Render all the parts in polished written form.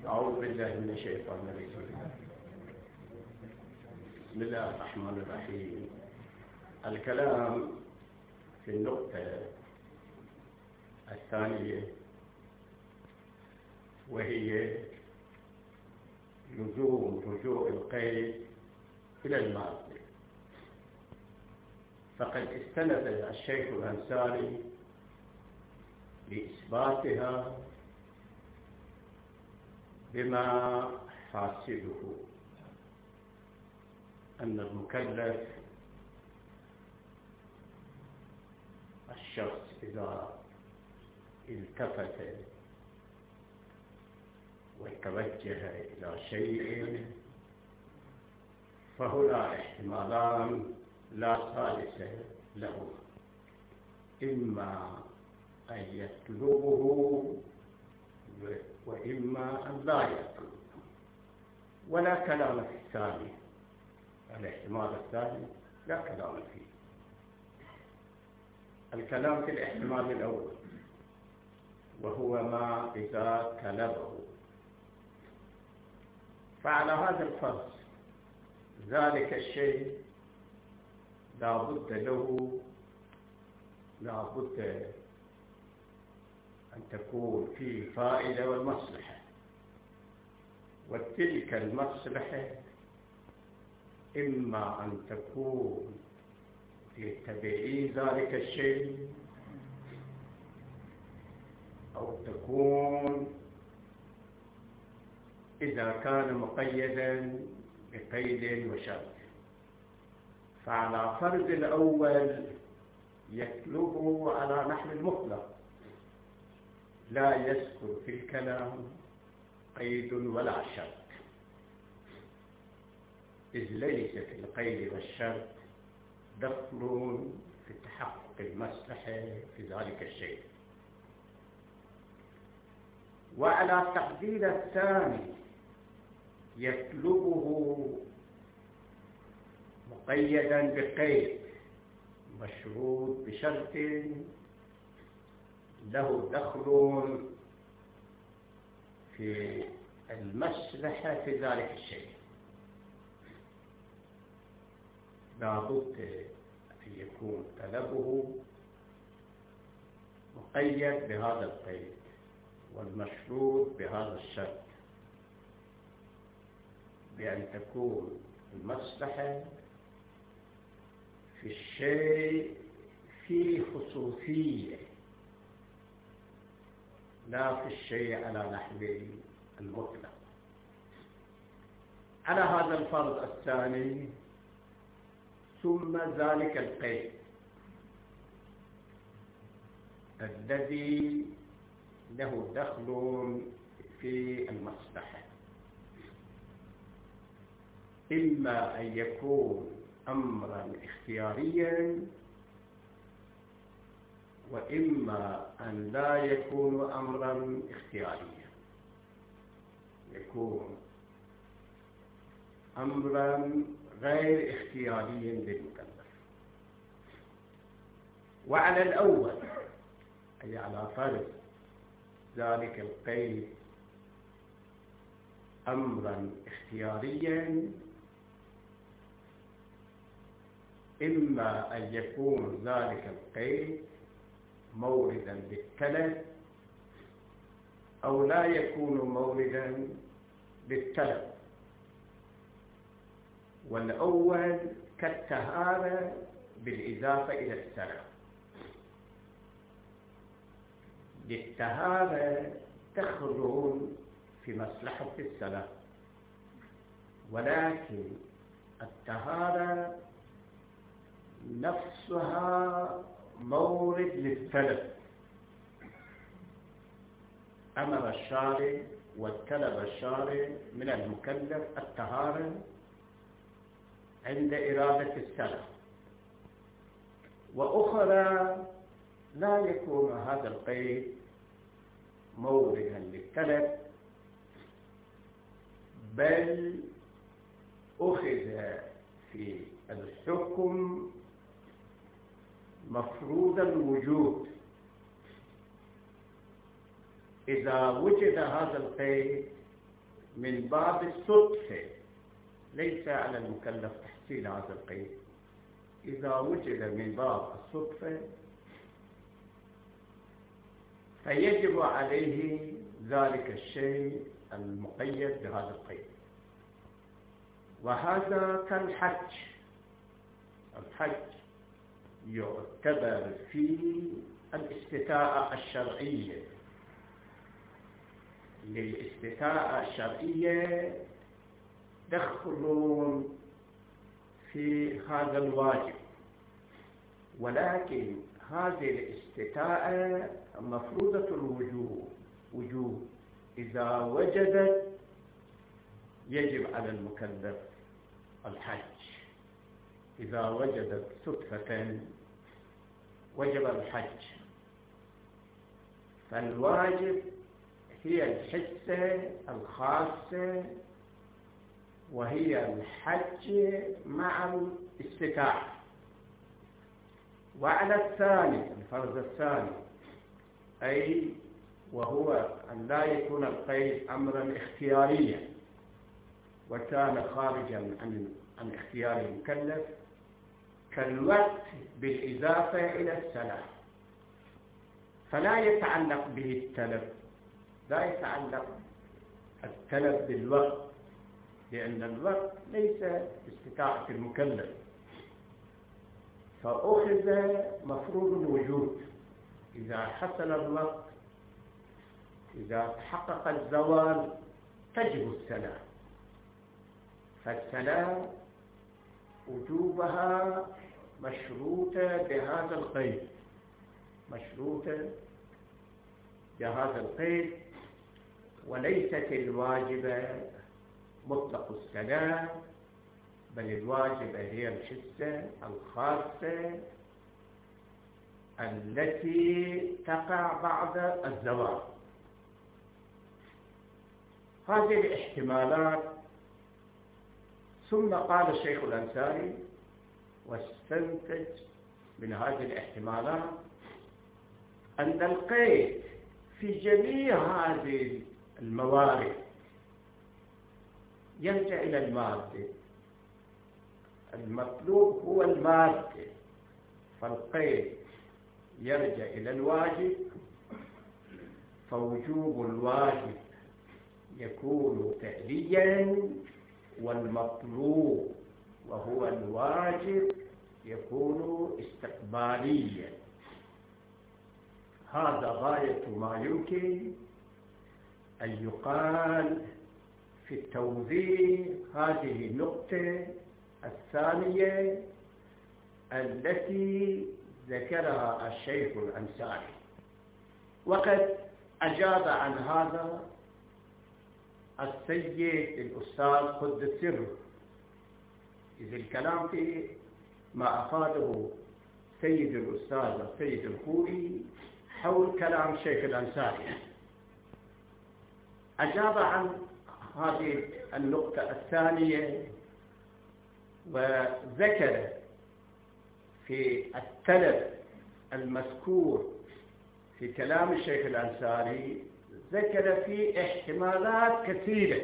أعوذ بالله من الشيطان الرجيم. بسم الله الرحمن الرحيم. الكلام في النقطة الثانية، وهي لزوم رجوع القيد إلى الماضي. فقد استند الشيخ الأنصاري لإثباتها بما حاصله أن المكلف الشخص إذا التفت وتوجه إلى شيء فهنا احتمالان لا ثالث له: إما أن يطلبه وإما أن لا يطلبه، ولا كلام في الثاني. الاحتمال الثاني لا كلام فيه. الكلام في الاحتمال الأول، وهو ما إذا طلبه. فعلى هذا الفرض ذلك الشيء لا بد أن تكون فيه فائدة والمصلحة، وتلك المصلحة إما أن تكون لتبعيد ذلك الشيء، أو تكون إذا كان مقيدا بقيد وشرط. فعلى فرض الأول يطلبه على نحو المطلق، لا يذكر في الكلام قيد ولا شرط، إذ ليس في القيد والشرط دخل في تحقق المصلحة في ذلك الشيء. وعلى التقدير الثاني يطلبه مقيدا بقيد مشروط بشرط له دخل في المصلحة في ذلك الشيء. لا بد أن يكون طلبه مقيد بهذا القيد والمشروط بهذا الشرط، بأن تكون المصلحة في الشيء في خصوصية، لا في الشيء على نحو المطلق. على هذا الفرض الثاني ثم ذلك القيد الذي له دخل في المصلحة، إما أن يكون أمرا اختياريا، وإما أن لا يكون أمرا اختياريا، يكون أمرا غير اختياري للمكلف. وعلى الأول أي على فرض ذلك القيد أمرا اختياريا، إما أن يكون ذلك القيد موردا للتلف، أو لا يكون موردا للتلف. والأول كالطهارة بالإضافة إلى السلام. للطهارة تخرج في مصلحة السلام، ولكن الطهارة نفسها مورد للتلف. أمر الشارع وطلب الشارع من المكلف الطهارة عند إرادة السلام، وأخرى لا يكون هذا القيد موردا للتلف، بل أخذ في الحكم مفروض الوجود. إذا وجد هذا القيد من باب الصدفة، ليس على المكلف تحصيل هذا القيد. إذا وجد من باب الصدفة فيجب عليه ذلك الشيء المقيد بهذا القيد. وهذا كالحج. الحج يعتبر فيه الاستطاعة الشرعية. للاستطاعة الشرعية دخلون في هذا الواجب، ولكن هذه الاستطاعة مفروضة الوجوب. إذا وجدت يجب على المكلف الحج. إذا وجدت صدفة وجب الحج. فالواجب هي الحصة الخاصة، وهي الحج مع الاستطاعة. وعلى الثاني، الفرض الثاني، أي وهو أن لا يكون القيد أمرا اختياريا وكان خارجا عن اختيار المكلف، كالوقت بالإضافة إلى السلام، فلا يتعلق به التلف. لا يتعلق التلف بالوقت، لأن الوقت ليس باستطاعة المكلف، فأخذ مفروض الوجود. إذا حصل الوقت، إذا تحقق الزوال، تجب السلام. فالسلام وجوبها مشروطة بهذا القيد، مشروطة بهذا القيد، وليست الواجبة مطلق السلام، بل الواجبة هي الحصة الخاصة التي تقع بعد الزوال. هذه الاحتمالات. ثم قال الشيخ الأنصاري واستنتج من هذه الاحتمالات أن القيد في جميع هذه الموارد يرجع إلى المادة. المطلوب هو المادة، فالقيد يرجع إلى الواجب، فوجوب الواجب يكون فعليا، والمطلوب وهو الواجب يكون استقباليا. هذا غاية ما يمكن أن يقال في التوضيح هذه النقطة الثانية التي ذكرها الشيخ الأنصاري. وقد أجاب عن هذا السيد الأستاذ قدس سره، إذ الكلام في ما أفاده سيد الأستاذ السيد الخوئي حول كلام الشيخ الأنصاري. أجاب عن هذه النقطة الثانية وذكر في التلف المذكور في كلام الشيخ الأنصاري، ذكر فيه احتمالات كثيرة،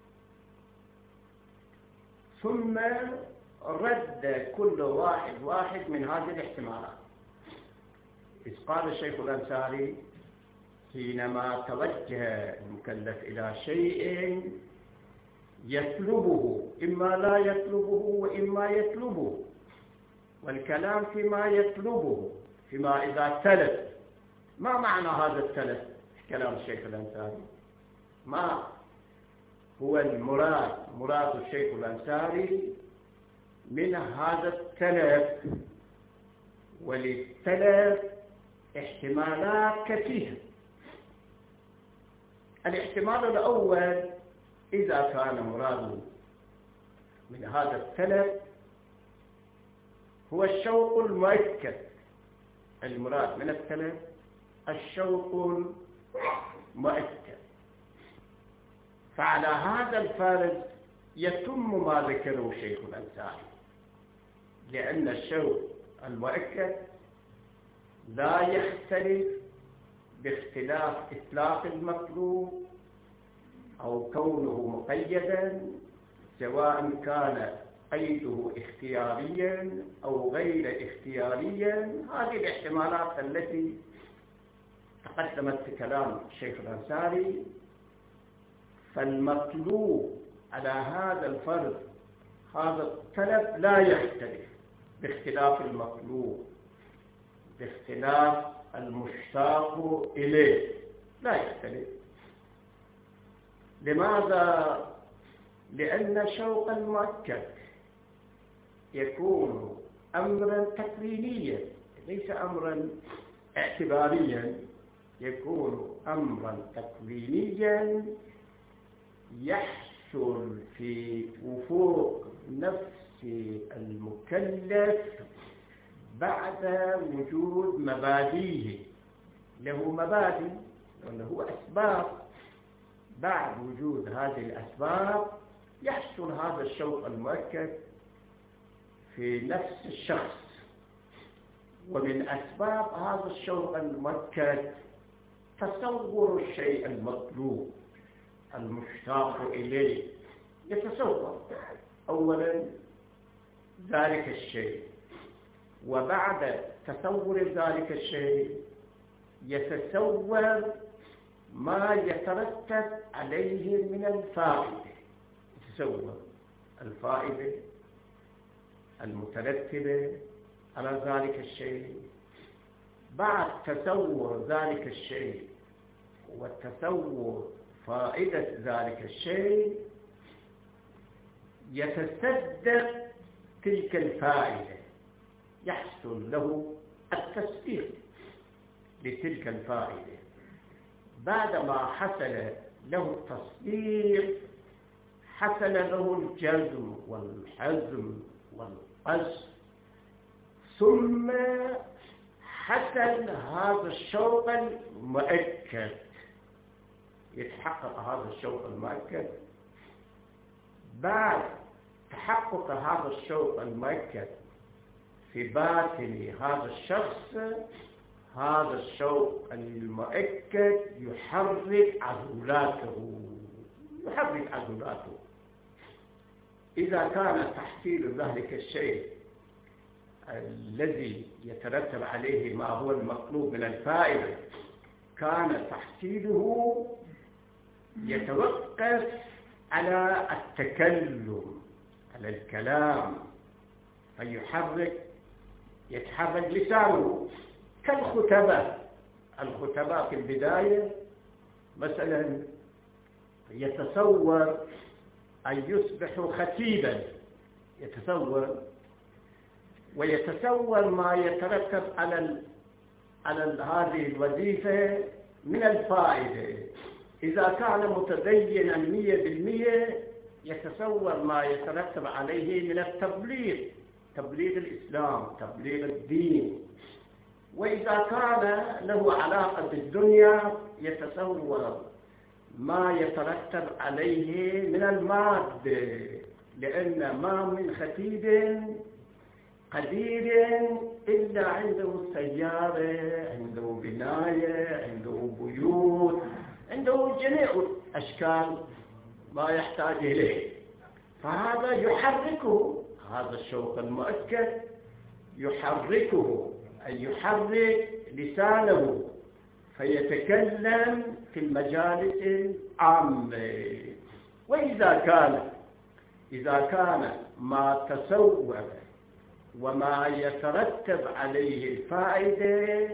ثم رد كل واحد من هذه الاحتمالات. إذ قال الشيخ الأنصاري حينما توجه المكلف إلى شيء يطلبه، إما لا يطلبه وإما يطلبه، والكلام فيما يطلبه، فيما إذا تلف. ما معنى هذا التلف؟ كلام الشيخ الأنصاري ما هو مراد الشيخ الأنصاري من هذا التلف؟ وللتلف احتمالات كثيرة. الاحتمال الأول، إذا كان مراد من هذا التلف هو الشوق المؤكد. المراد من التلف الشوق المؤكد، فعلى هذا الفرض يتم ما ذكره الشيخ الأنصاري، لأن الشوق المؤكد لا يختلف باختلاف إطلاق المطلوب أو كونه مقيدا، سواء كان قيده اختياريا أو غير اختياريا. هذه الاحتمالات التي تقدمت في كلام الشيخ الأنصاري. فالمطلوب على هذا الفرض، هذا الطلب لا يختلف باختلاف المطلوب، باختلاف المشتاق إليه لا يختلف. لماذا؟ لأن شوق المؤكد يكون أمرا تكوينيا ليس أمرا اعتباريا، يكون أمرا تكوينيا يحصل في وفوق نفس المكلف بعد وجود مبادئه. له مبادئ وله أسباب، بعد وجود هذه الأسباب يحصل هذا الشوق المؤكد في نفس الشخص. ومن أسباب هذا الشوق المؤكد تصور الشيء المطلوب المشتاق إليه. يتصور أولا ذلك الشيء، وبعد تصور ذلك الشيء يتصور ما يترتب عليه من الفائدة. يتصور الفائدة المترتبة على ذلك الشيء. بعد تصور ذلك الشيء وتصور فائدة ذلك الشيء يتصدق تلك الفائدة، يحصل له التصديق لتلك الفائدة. بعدما حصل له التصديق حصل له الجزم والحزم والقصد، ثم حصل هذا الشوق المؤكد. يتحقق هذا الشوق المؤكد. بعد تحقق هذا الشوق المؤكد في باطن هذا الشخص، هذا الشوق المؤكد يحرك عضلاته. إذا كان تحصيل ذلك الشيء الذي يترتب عليه ما هو المطلوب من الفائدة كان تحصيله يتوقف على التكلم، على الكلام، يتحرك لسانه الخطباء في البداية مثلا يتصور أن يصبح خطيبا، ويتصور ما يترتب على هذه الوظيفة من الفائدة. إذا كان متدينا 100% يتصور ما يترتب عليه من التبليغ، تبليغ الإسلام، تبليغ الدين. وإذا كان له علاقة بالدنيا يتصور ما يترتب عليه من المادة، لأن ما من خطيب قدير إلا عنده سيارة، عنده بناية، عنده بيوت، عنده جميع أشكال ما يحتاج إليه. فهذا يحركه، هذا الشوق المؤكد يحركه، أي يحرك لسانه فيتكلم في المجالس العامة. وإذا كان ما تصور وما يترتب عليه الفائدة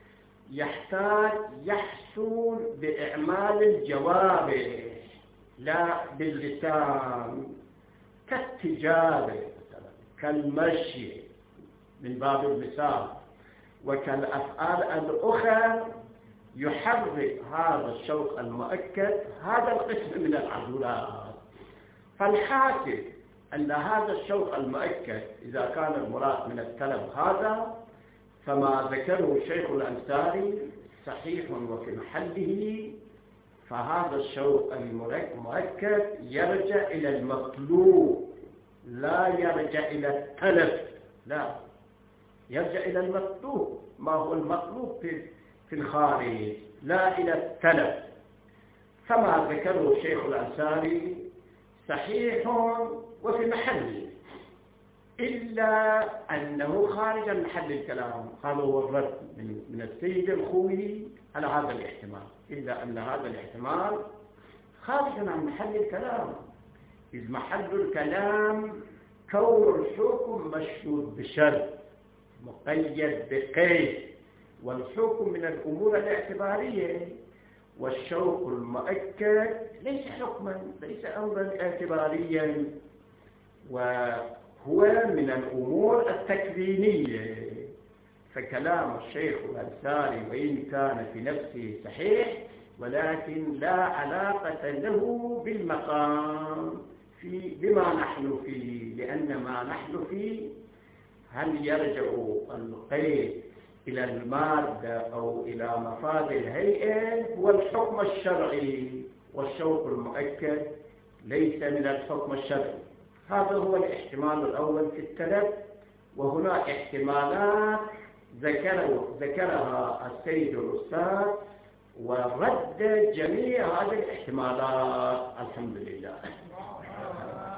يحصل بإعمال الجوارح لا باللسان، كالتجارة كالمشي من باب المثال، وكالأفعال الأخرى يحرك هذا الشوق المؤكد هذا القسم من العضلات. فالحاصل أن هذا الشوق المؤكد إذا كان المراد من الطلب هذا، فما ذكره الشيخ الأنصاري صحيح وفي محله. فهذا الشوق المؤكد يرجع إلى المطلوب، لا يرجع إلى الطلب، لا يرجع إلى المطلوب، ما هو المطلوب في الخارج، لا إلى الطلب. فما ذكره الشيخ الأنصاري صحيح وفي محله، إلا أنه خارج عن محل الكلام. هذا هو الرد من السيد الخوي على هذا الاحتمال، إلا أن هذا الاحتمال خارج عن محل الكلام، إذ محل الكلام كون الحكم مشهود بشرط مقيد بقيد، والحكم من الأمور الاعتبارية، والشوق المؤكد ليس حكما، ليس أمرا اعتباريا، وهو من الأمور التكوينية. فكلام الشيخ الأنصاري وإن كان في نفسه صحيح، ولكن لا علاقة له بالمقام بما نحن فيه، لأن ما نحن فيه هل يرجع القيد إلى المادة أو إلى مفاد الهيئة هو الحكم الشرعي، والشوق المؤكد ليس من الحكم الشرعي. هذا هو الاحتمال الأول في التلف، وهنا احتمالات ذكرها السيد الأستاذ ورد جميع هذه الاحتمالات. الحمد لله.